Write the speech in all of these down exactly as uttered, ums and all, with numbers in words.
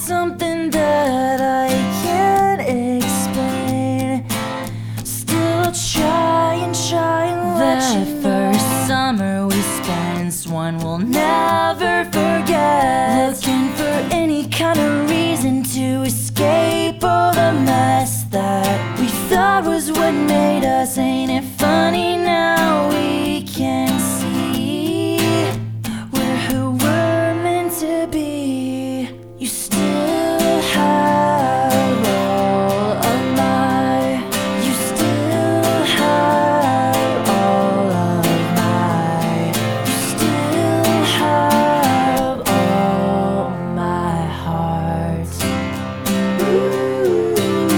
something that I can't explain. Still try and try and let you know. That first summer we spent, one we'll never forget. Looking for any kind of reason to escape all the mess that we thought was what made us. Ain't it funny now we can see we're who we're meant to be. You still have all of my, you still have all of my, you still have all my heart. Ooh.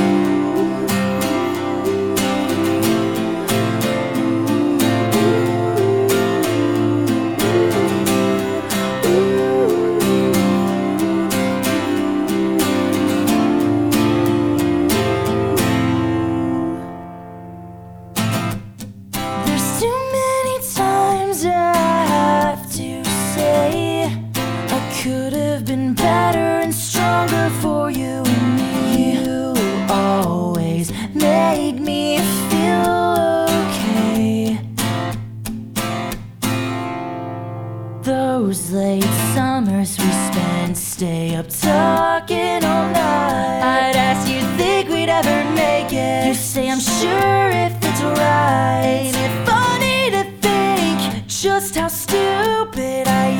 There's too many times I have to say I could have been better and stronger for you and me. You always made me feel okay. Those late summers we spent, stay up talking all night. I'd ask you, think we'd ever make it? You say, I'm sure if it's right. Ain't it funny to think just how stupid I